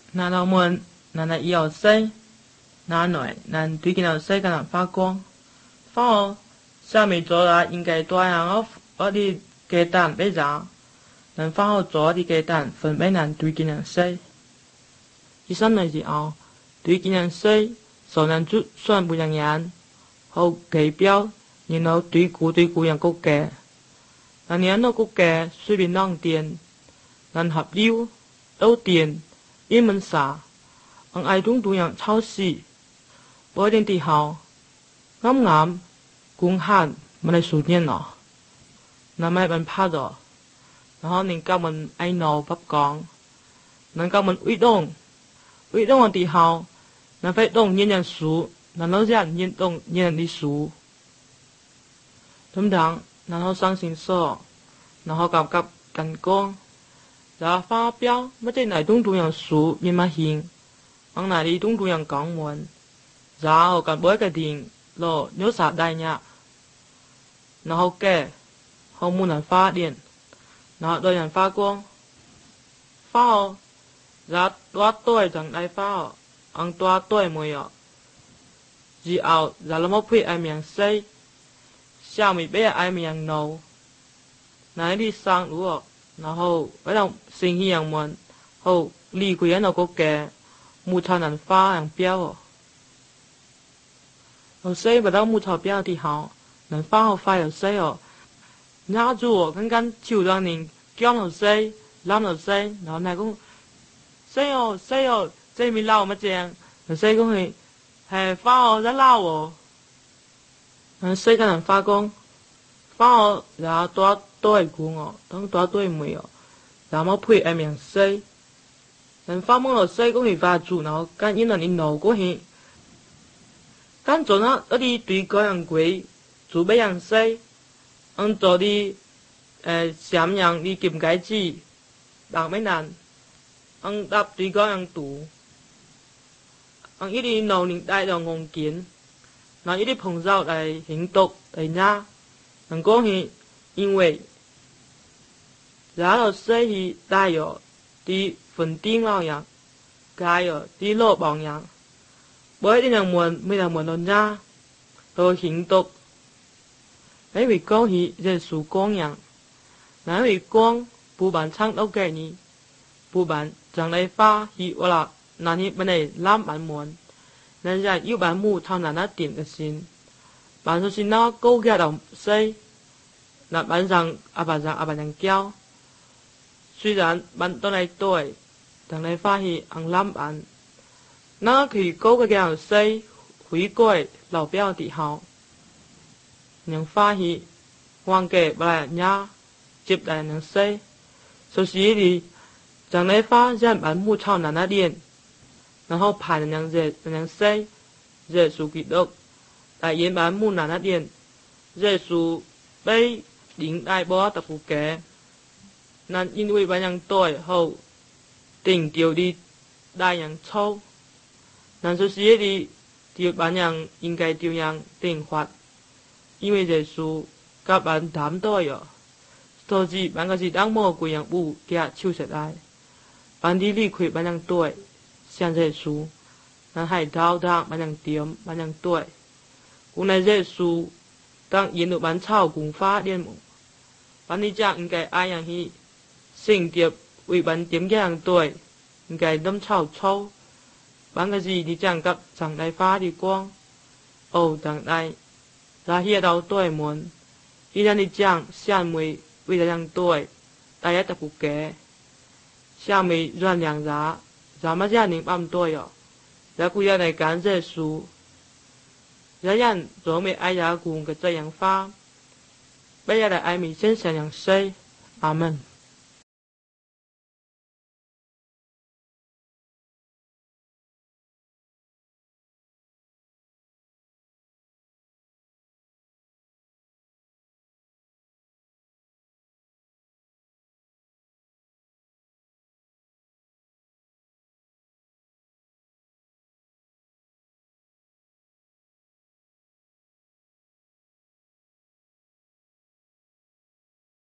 那我们那要西，那内那对见到西跟人发光，发哦，下面做啦应該多樣我啲雞蛋俾咋，能發好做啲雞蛋分俾人對見人西，第三類是後對見人西，所能做算不一樣，好計標，然後對顧人個雞，那年嗰個雞隨便弄電，能合溜都電。因們啥，愛東樣超市，我點地好，啱公漢咪嚟數年咯，那咪มัน拍咗，然後你教มัน愛鬧不講，能教มัน運動嘅地好，能phải動人數，能老人運動人啲數，咁樣，然後上線索，然後夾緊講。然後發表乜即係東樣書面嘛行，往哪裡東樣講文，然後咁每個定咯有啥大呀，然後嘅後門人發電，然後對人發光，發哦，然後多對就嚟發哦，昂多對冇有，之後然後冇配愛名西，下面俾愛名腦，哪裡上路哦。然後喺度成氣人們，後離佢喺度個嘅木頭人花人標哦，後西不到木頭標啲好，人花後花又西哦，壓住我剛超多年叫後西，攬後西，然後嚟講西哦，這咪撈乜正，後西講係花哦一撈哦，西個人花講花哦，然後多。都係估我，當多都係唔會哦。然後配愛名西，人發夢落西講係發住，然後間因人你腦嗰係，間做那啲對嗰樣鬼，做咩樣西，做啲閃樣啲劍解字，白咩難，搭對嗰樣讀，呢啲腦年代就戇見，嗱呢啲朋友嚟行讀嚟呀，人講係因為。然後西去帶有啲粉丁老樣，加有啲肉棒樣，每啲人每人論呀，都行讀，因為講起這屬光樣，因為光不辦唱到嘅呢，不辦將來發去我啦，那你本嚟攬版門，人家要版木頭難得點嘅先，版就是那高嘅就西，那版上阿爸上教。雖然bạn tôi này tuổi, thằng này phát hiện ăn lắm bạn. Nó thì cố cái gạo xây, hủy quay, lão béo thị hào. Nhưng phát hiện, hoàng kể bà nhá, chịp đại nâng xây. Sau xí thì, thằng này phát hiện bạn mua chào nà điện. Nó hô phản nâng xây, dễ xù kỷ đốc. Đại yến bạn mua nà điện, dễ xù bây đính đại bó tập phụ kế. Nên因為bạn yang tuổi hậu tình điều đi đại yang châu, nên số xí đi điều bạn yang應該điều yang tình hoạt,因為耶穌các bạn đảm tuổi ở, thôi gì bạn có gì đang mơ của yang bù kia chiêu sẽ lại, bạn đi lý khuyết bạn yang tuổi, xem耶穌, nên hãy đào đặng bạn yang tiêm bạn yang tuổi, cũng này耶穌đang yên được bạn chào cùng phá điên mộng, bạn đi chẳng應該ai yang hi sinh tiệp vì bạn tiếm cái tuổi, cái đâm chảo châu, bạn cái gì thì chẳng gặp chẳng đại phá đi quang, chẳng đại, ra hiện đầu tuổi muốn, đi ra đi chẳng xem mùi vì là tuổi, đại tập cụ kế, xem mùi doan nhàng giá mà gia đình băm tuổi ở, giá cụ gia này cán dễ xú, giá nhận rồi mẹ ai giá cùng cái dây yang phá, bây giờ là ai mình xin sẻ yang xây, Amen.